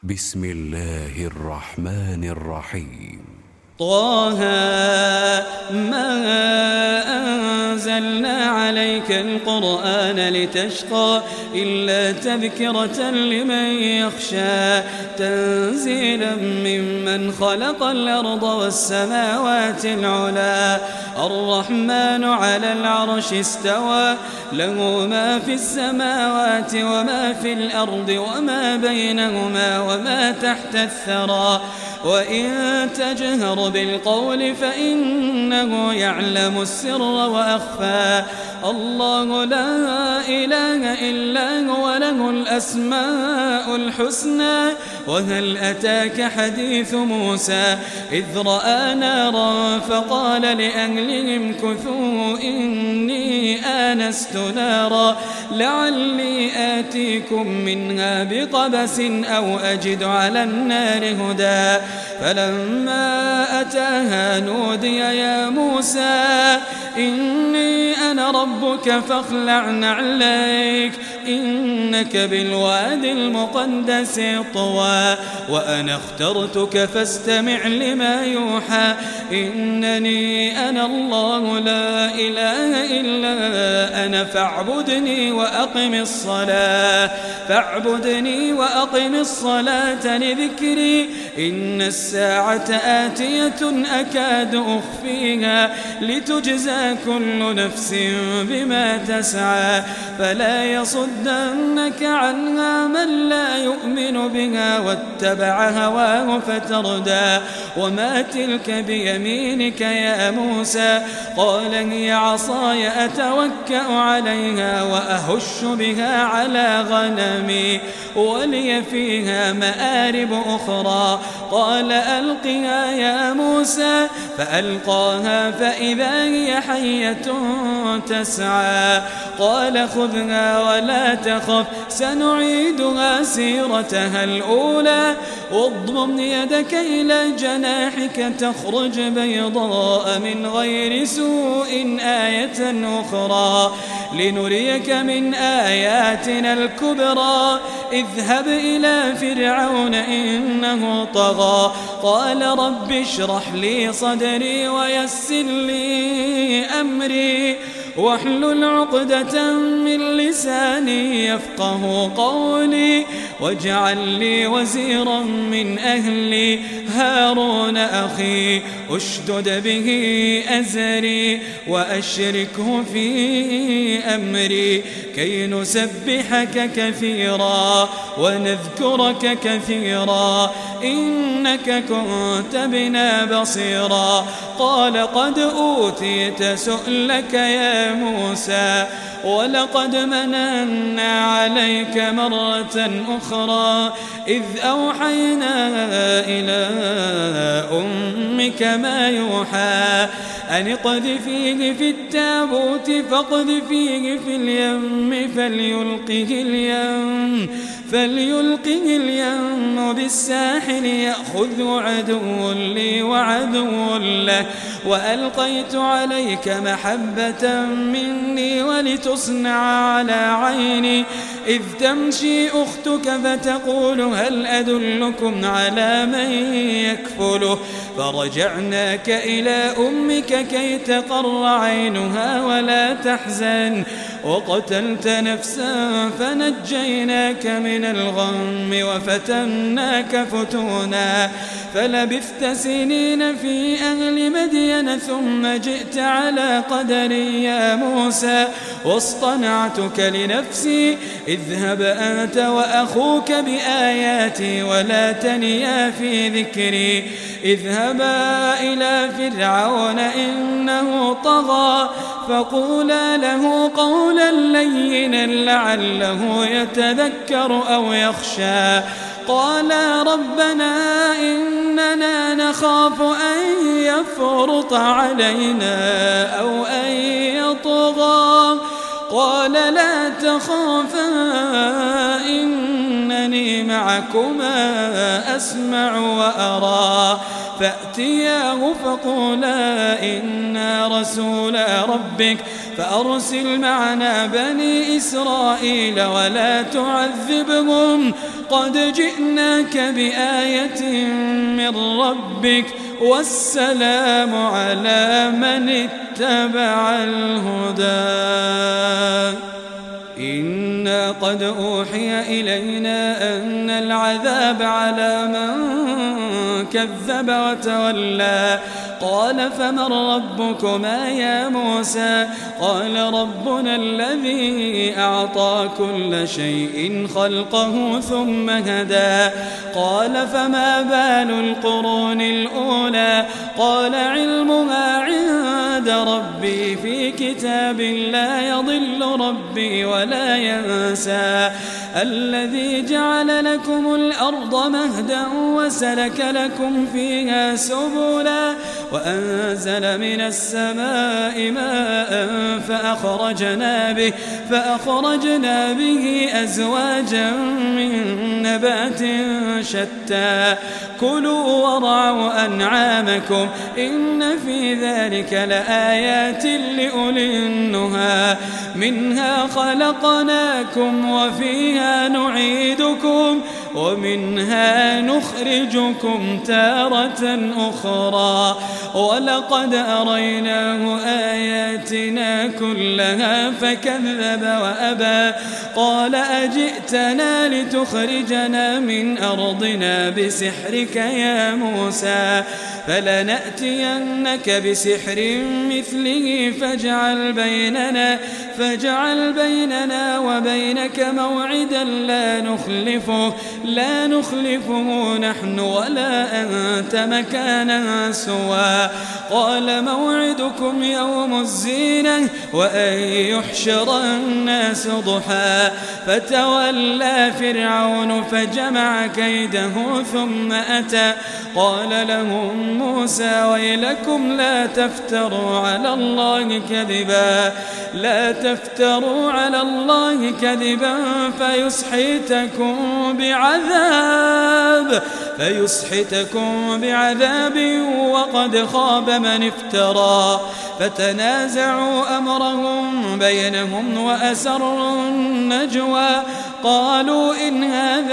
بسم الله الرحمن الرحيم. طه ما أنزلنا عليك القرآن لتشقى إلا تذكرة لمن يخشى تنزيلا ممن خلق الأرض والسماوات العلى الرحمن على العرش استوى له ما في السماوات وما في الأرض وما بينهما وما تحت الثرى وإن تجهر بالقول فإنه يعلم السر وأخفى الله لا إله إلا هو له الأسماء الحسنى وهل أتاك حديث موسى إذ رأى نارا فقال لأهلهم كثوا إني آنست نارا لعلي آتيكم منها بقبس أو أجد على النار هدى فلما أتاها نودي يا موسى إني أنا ربك فاخلع نعليك إنك بالواد المقدس طوى وأنا اخترتك فاستمع لما يوحى إنني أنا الله لا إله إلا أنا فاعبدني وأقم الصلاة لذكري إن الساعة آتية أكاد أخفيها لتجزى كل نفس بما تسعى فلا يصدنك عنها من لا يؤمن بها واتبع هواه فتردى وما تلك بيمينك يا موسى قال هي عصاي أتوكأ عليها وأهش بها على غنمي ولي فيها مآرب أخرى قال ألقها يا موسى فألقاها فإذا هي حية تسعى قال خذها ولا تخف سنعيدها سيرتها الأولى واضمم يدك إلى جناحك تخرج بيضاء من غير سوء آية أخرى لنريك من آياتنا الكبرى اذهب إلى فرعون إنه طغى قال رب اشرح لي صدري ويسر لي أمري واحلل عقدة من لساني يفقه قولي واجعل لي وزيرا من أهلي هارون أخي أشدد به أزري وأشركه في أمري كي نسبحك كثيرا ونذكرك كثيرا إنك كنت بنا بصيرا قال قد أوتيت سؤلك يا موسى ولقد مننا عليك مرة أخرى إذ أوحينا إلى أمك ما يوحى أن اقذفيه في التابوت فاقذفيه في اليم فليلقه اليم بالساحل يأخذه عدو لي وعدو له وألقيت عليك محبة مني ولتصنع على عيني إذ تمشي أختك فتقول هل أدلكم على من يكفله فرجعناك إلى أمك كي تقر عينها ولا تحزن وقتلت نفسا فنجيناك من الغم وفتناك فتونا فلبثت سنين في أهل مدين ثم جئت على قدري يا موسى واصطنعتك لنفسي اذهب أنت وأخوك بآياتي ولا تنيا في ذكري اذهبا إلى فرعون إنه طغى فقولا له قولا لينا لعله يتذكر أو يخشى قالا ربنا إننا نخاف أن يفرط علينا أو أن يطغى قال لا تخافا إنني معكما أسمع وأرى فأتياه فقولا إنا رسولا ربك فأرسل معنا بني إسرائيل ولا تعذبهم قد جئناك بآية من ربك والسلام على من اتبع الهدى. إنا قد أوحي إلينا أن العذاب على من كذب وتولى. قال فمن ربكما يا موسى؟ قال ربنا الذي أعطى كل شيء خلقه ثم هدى. قال فما بال القرون الأولى؟ قال علمها عند ربي في كتاب لا يضل ربي ولا ينسى. الذي جعل لكم الأرض مهدا وسلك لكم فيها سبلا وأنزل من السماء ماء فأخرجنا به أزواجا من نبات شتى. كلوا وارعوا أنعامكم إن في ذلك لآيات لأولي النهى. منها خلقناكم وفيها نعيدكم ومنها نخرجكم تارة أخرى. ولقد أريناه آياتنا كلها فكذب وأبى. قال أجئتنا لتخرجنا من أرضنا بسحرك يا موسى؟ فلنأتينك بسحر مثله فاجعل بيننا وبينك موعدا لا نخلفه نحن ولا أنت مكانا سوى. قال موعدكم يوم الزينة وأن يحشر الناس ضحى. فتولى فرعون فجمع كيده ثم أتى. قال لهم موسى ويلكم لا تفتروا على الله كذبا فيسحتكم بعذاب وقد خاب من افترى. فتنازعوا أمرهم بينهم وأسروا النجوى. قالوا إن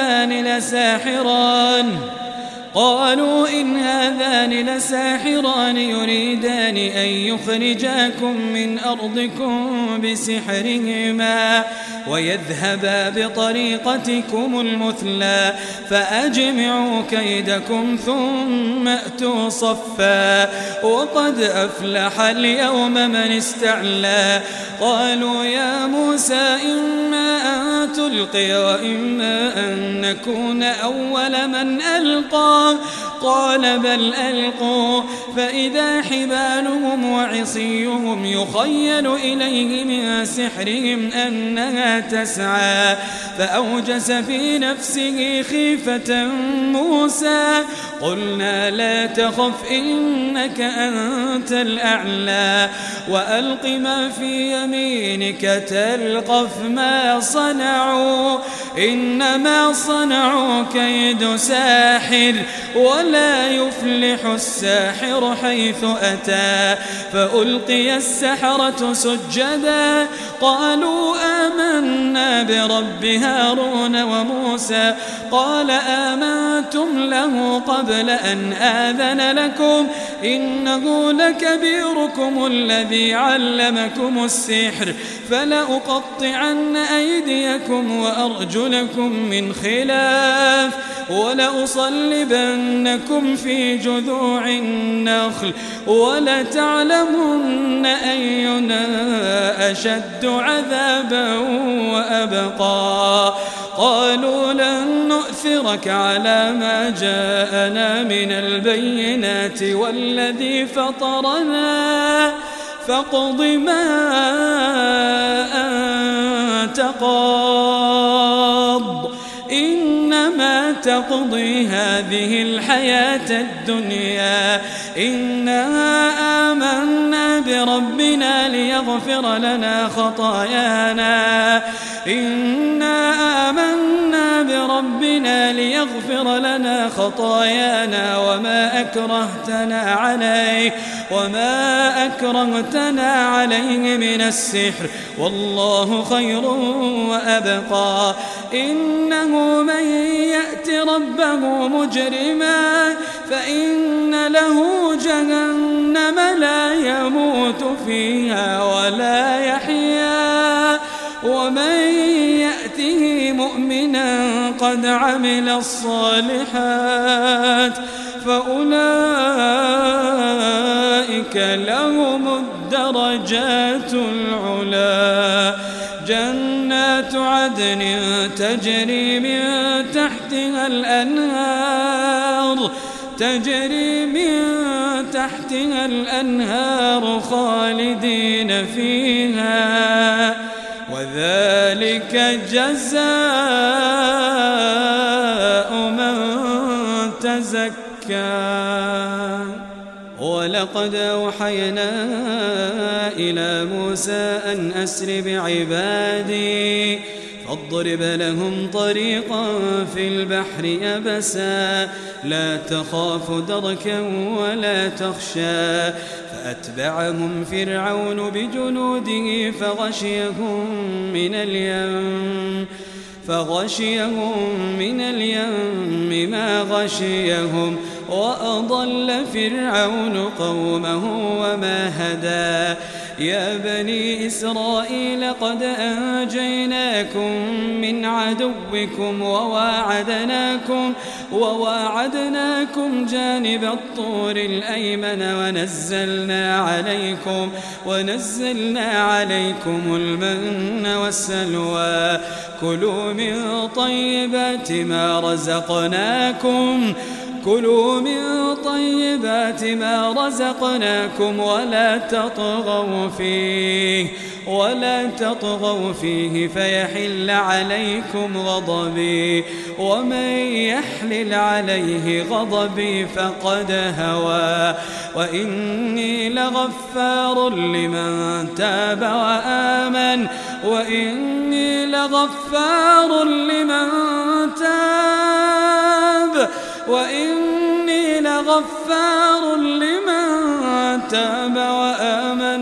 هذان لساحران يريدان أن يخرجاكم من أرضكم بسحرهما ويذهبا بطريقتكم المثلى. فأجمعوا كيدكم ثم أتوا صفا وقد أفلح اليوم من استعلى. قالوا يا موسى إما أن تلقي وإما أن نكون أول من ألقى. قال بل ألقوا فإذا حبالهم وعصيهم يخيل إليه من سحرهم أنها تسعى. فأوجس في نفسه خيفة موسى. قلنا لا تخف إنك أنت الأعلى وألق ما في يمينك تلقف ما صنعوا إنما صنعوا كيد ساحر ولا يفلح الساحر حيث أتى. فألقي السحرة سجدا قالوا آمنا برب هارون وموسى. قال آمنتم له قبل أن آذن لكم إنه لكبيركم الذي علمكم السحر فلأقطعن أيديكم وأرجلكم من خلاف ولأصلبنكم في جذوع النخل ولتعلمن أينا أشد عذابا وأبقى. قالوا لن نؤثرك على ما جاءنا من البينات والذي فطرنا فاقض ما أنت قاض إنما تقضي هذه الحياة الدنيا. إنا آمنا بربنا ليغفر لنا خطايانا ربنا ليغفر لنا خطايانا وما أكرهتنا عليه من السحر والله خير وأبقى. إنه من يأت ربه مجرما فإن له جهنم لا يموت فيها ولا يحيا ومن يأته مؤمنا قد عمل الصالحات فأولئك لهم الدرجات العلا. جنات عدن تجري من تحتها الأنهار خالدين فيها وذلك جزاء من تزكى. ولقد أوحينا إلى موسى أن أسر بعبادي فاضرب لهم طريقا في البحر يبسا لا تخاف دركا ولا تخشى. فأتبعهم فرعون بجنوده فغشيهم من اليم ما غشيهم وأضل فرعون قومه وما هدى. يا بني إسرائيل قد أنجيناكم من عدوكم وواعدناكم جانب الطور الأيمن ونزلنا عليكم المن والسلوى. كلوا من طيبات ما رزقناكم ولا تطغوا فيه فيحل عليكم غضبي ومن يحلل عليه غضبي فقد هوى. وإني لغفار لمن تاب وآمن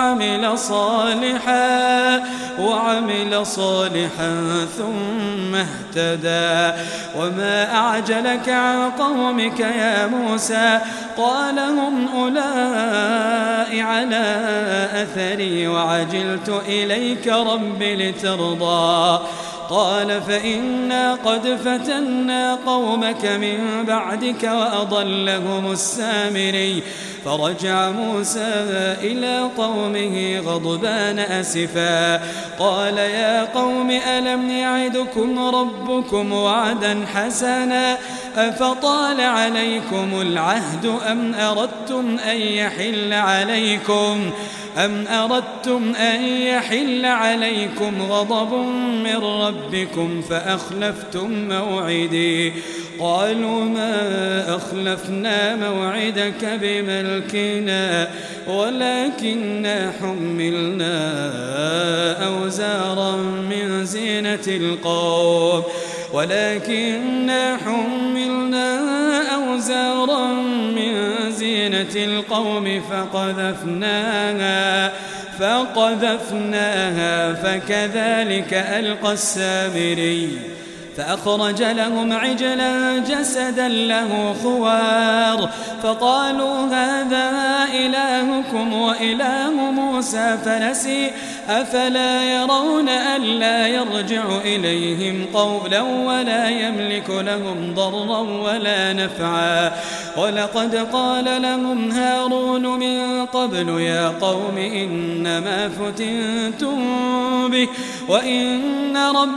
وعمل صالحا ثم اهتدى. وما أعجلك عن قومك يا موسى قال هم أولئك على أثري وعجلت إليك رب لترضى. قال فإنا قد فتنا قومك من بعدك وأضلهم السامري. فرجع موسى إلى قومه غضبان أسفا قال يا قوم ألم يعدكم ربكم وعدا حسنا أفطال عليكم العهد أم أردتم أن يحل عليكم غضب من ربكم فأخلفتم موعدي. قالوا ما أخلفنا موعدك بملكنا ولكننا حملنا أوزارا من زينة القوم فقذفناها فكذلك ألقى السامري. فأخرج لهم عجلا جسدا له خوار فقالوا هذا إلهكم وإله موسى فنسي أفلا يرون ألا يرجع إليهم قولا ولا يملك لهم ضرا ولا نفعا. ولقد قال لهم هارون من قبل يا قوم إنما فتنتم به وإن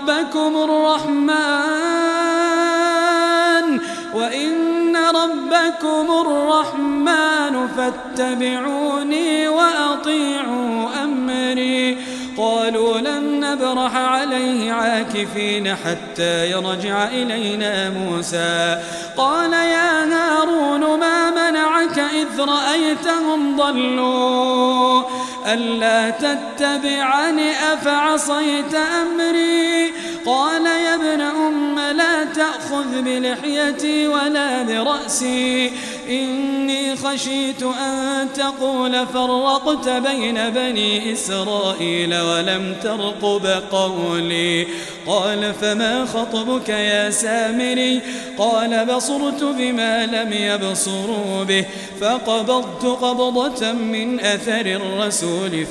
ربكم الرحمن فاتبعوني وأطيعوا أمري. قالوا لن نبرح عليه عاكفين حتى يرجع إلينا موسى. قال يا هارون ما منعك إذ رأيتهم ضلوا ألا تتبعني أفعصيت أمري. قال يا ابن ولا تأخذ بلحيتي ولا برأسي إني خشيت أن تقول فرقت بين بني إسرائيل ولم ترقب قولي. قال فما خطبك يا سامري؟ قال بصرت بما لم يبصروا به فقبضت قبضة من أثر الرسول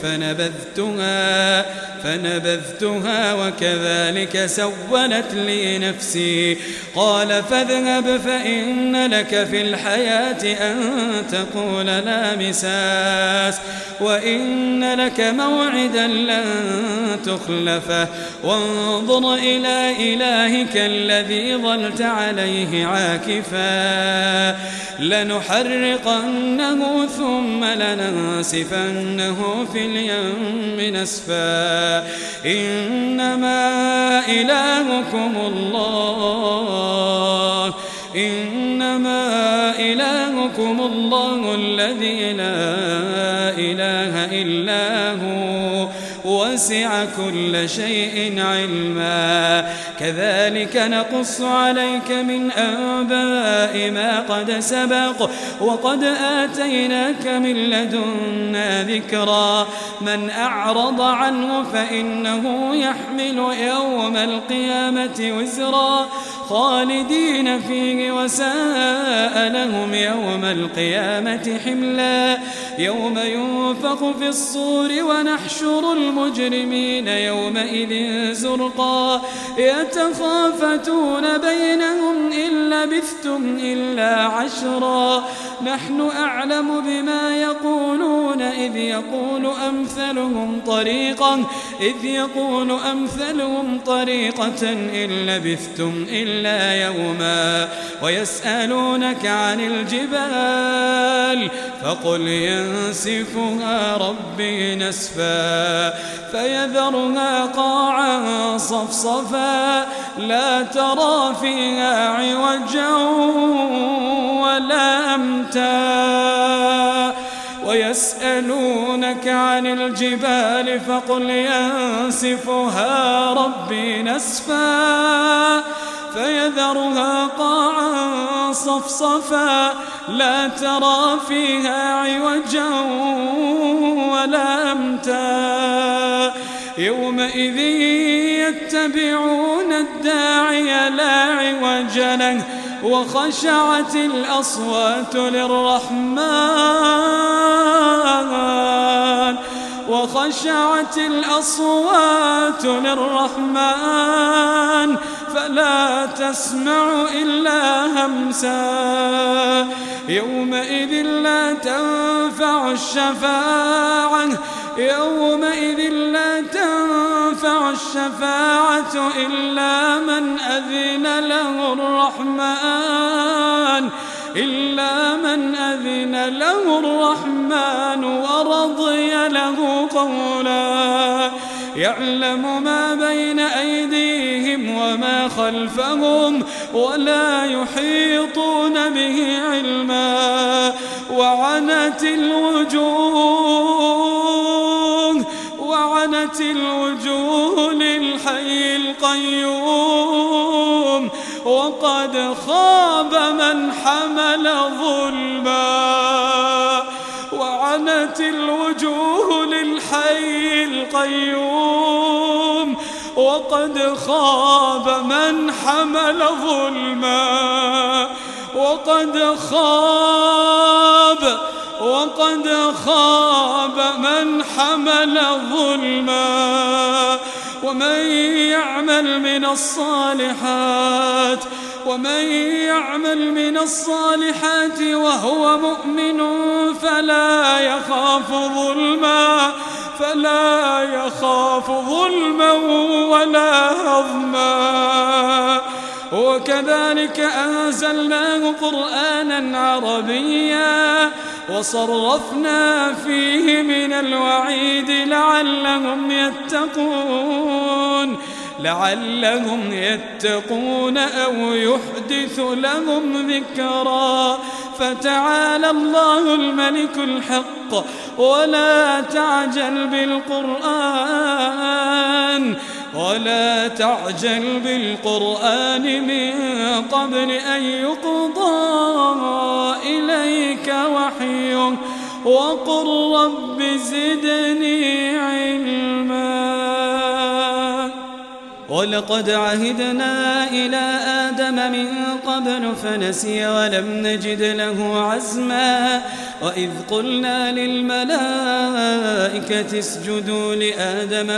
فنبذتها وكذلك سولت لي نفسي. قال فاذهب فإن لك في الحياة أن تقول لا مساس وإن لك موعدا لن تخلفه وانظر إلى إلهك الذي ظلت عليه عاكفا لنحرقنه ثم لننسفنه في اليم نسفا إنما إلهكم الله الذي لا إله إلا هو وسع كل شيء علما. كذلك نقص عليك من أنباء ما قد سبق وقد آتيناك من لدنا ذكرا. من أعرض عنه فإنه يحمل يوم القيامة وزرا خالدين فيه وساء لهم يوم القيامة حملا. يوم ينفخ في الصور ونحشر المجرمين يومئذ زرقا يتخافتون بينهم إن لبثتم إلا عشرا نحن أعلم بما يقولون إذ يقول أمثلهم طريقة إن لبثتم إلا يوما. ويسألونك عن الجبال فقل ينسفها ربي نسفا فيذرها قاعا صفصفا لا ترى فيها عوجا ولا أمتا. ويسألونك عن الجبال فقل ينسفها ربي نسفا فيذرها قاعا صفصفا لا ترى فيها عوجا ولا أمتا. يومئذ يتبعون الداعي لا عوج له وخشعت الأصوات للرحمن فلا تسمع إلا همسا. يومئذ لا تنفع الشفاعة إلا من أذن له الرحمن ورضي له قولا. يعلم ما بين أيديهم وما خلفهم ولا يحيطون به علما. وعنت الوجوه للحي القيوم وقد خاب من حمل ظلما. وعنت الوجوه للحي القيوم وقد خاب من حمل ظلما. وقد خاب من حمل ظلما. ومن يعمل من الصالحات وهو مؤمن فلا يخاف ظلما ولا هضما. وكذلك أنزلناه قرآنا عربيا وصرفنا فيه من الوعيد لعلهم يتقون أو يحدث لهم ذكرا. فتعالى الله الملك الحق ولا تعجل بالقرآن ولا تعجل بالقرآن من قبل أن يقضى إليك وحيه وقل رب زدني علما. ولقد عهدنا إلى آدم من قبل فنسي ولم نجد له عزما. وإذ قلنا للملائكة اسجدوا لآدم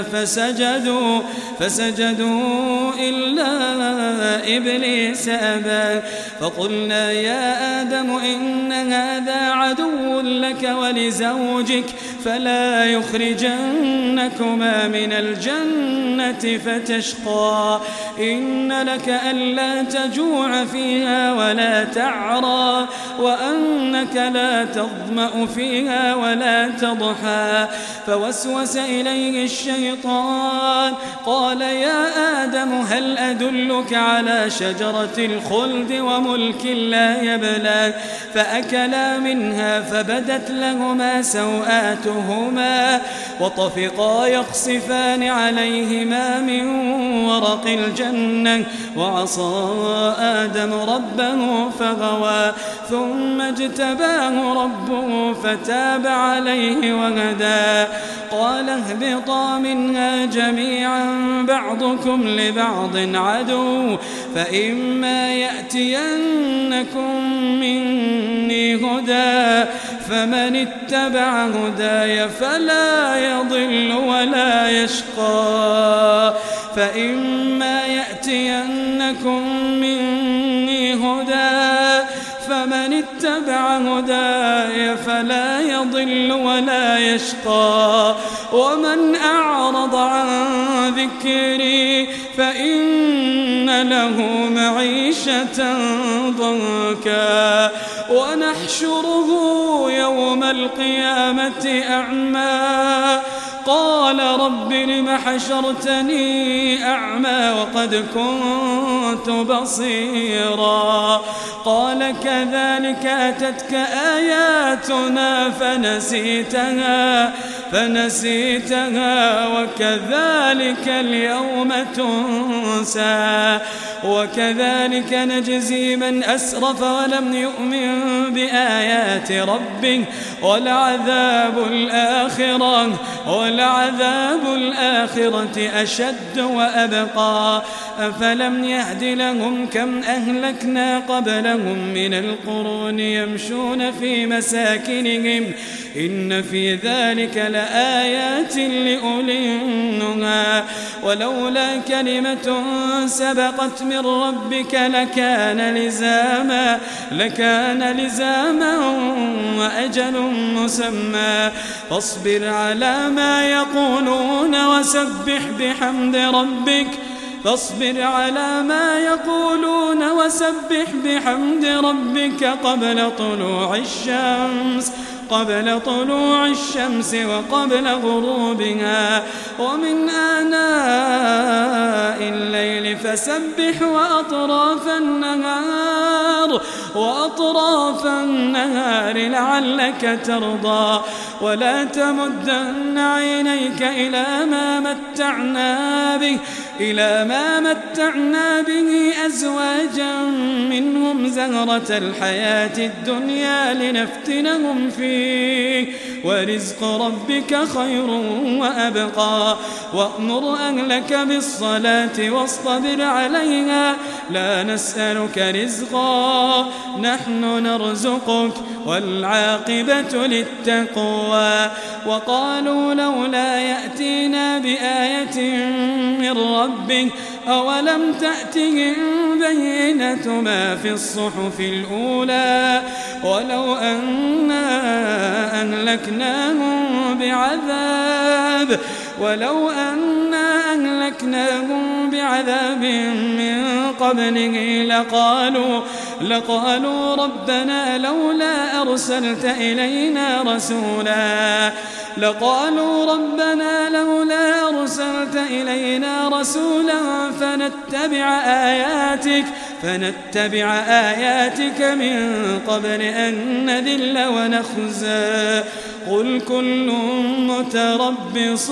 فسجدوا إلا إبليس أبى. فقلنا يا آدم إن هذا عدو لك ولزوجك فلا يخرجنكما من الجنة فتشقى. إن لك ألا تجوع فيها ولا تعرى وأنك لا تظمأ فيها ولا تضحى. فوسوس إليه الشيطان قال يا آدم هل أدلك على شجرة الخلد وملك لا يبلى. فأكلا منها فبدت لهما سوآتهما وطفقا يخصفان عليهما من ورق الجنة. وعصى آدم ربه فغوى ثم اجتباه ربه فتاب عليه وهدى. قال اهبطا منها جميعا بعضكم لبعض عدو فإما يأتينكم مني هدى فمن اتبع هداي فلا يضل ولا يشقى. فإما يأتينكم مني هدى فمن اتبع هداي فلا يضل ولا يشقى. ومن أعرض عن ذكري فإن له معيشة ضنكا ونحشره يوم القيامة أعمى. قال رب لم حشرتني أعمى وقد كنت بصيرا. قال كذلك أتتك آياتنا فنسيتها وكذلك اليوم تنسى. وكذلك نجزي من أسرف ولم يؤمن بآيات ربه ولعذاب الآخرة أشد وأبقى. أفلم يهد لهم كم أهلكنا قبلهم من القرون يمشون في مساكنهم إن في ذلك لآيات لأولي النهى. ولولا كلمة سبقت من ربك لكان لزاما وأجل مسمى. فاصبر على ما يقولون وسبح بحمد ربك قبل طلوع الشمس وقبل غروبها ومن آناء الليل فسبح وأطراف النهار لعلك ترضى. ولا تمدن عينيك إلى ما متعنا به أزواجا منهم زهرة الحياة الدنيا لنفتنهم فيه ورزق ربك خير وأبقى. وأمر أهلك بالصلاة واصطبر عليها لا نسألك رزقا نحن نرزقك والعاقبة للتقوى. وقالوا لولا يأتينا بآية من ربه أولم تأتهم بينة ما في الصحف الأولى ولو أنا أهلكناهم بعذاب من قبله لقالوا ربنا لولا أرسلت إلينا رسولا فنتبع آياتك من قبل أن نذل ونخزى قل كل متربص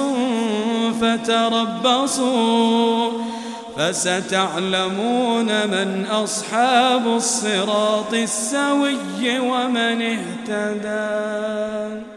فتربصوا فستعلمون من أصحاب الصراط السوي ومن اهتدى.